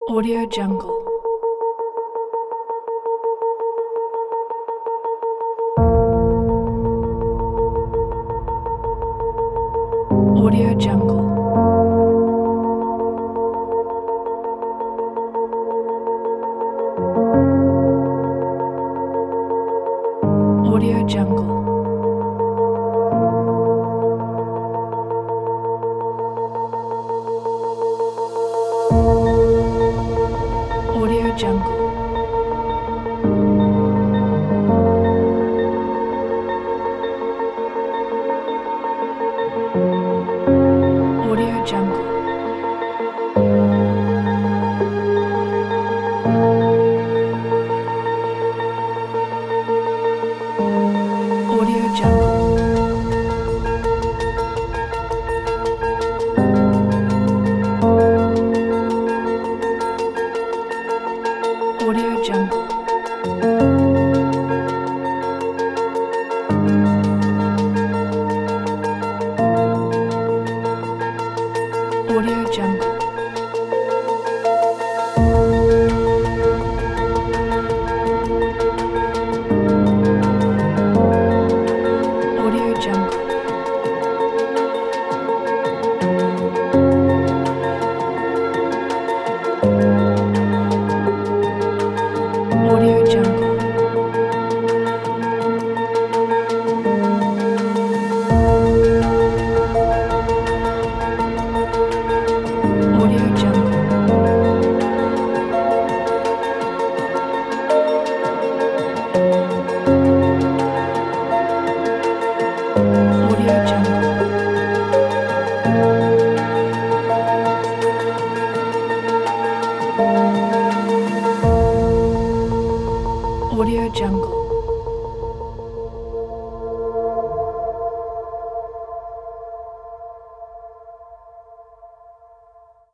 Audio Jungle. Audio Jungle. Audio Jungle. Audio Jungle. Audio Jungle. Audio Jungle. Audio Jungle. Audio Jungle. Audio Jungle. Audio Jungle. Audio Jungle. Audio Jungle. Audio Jungle.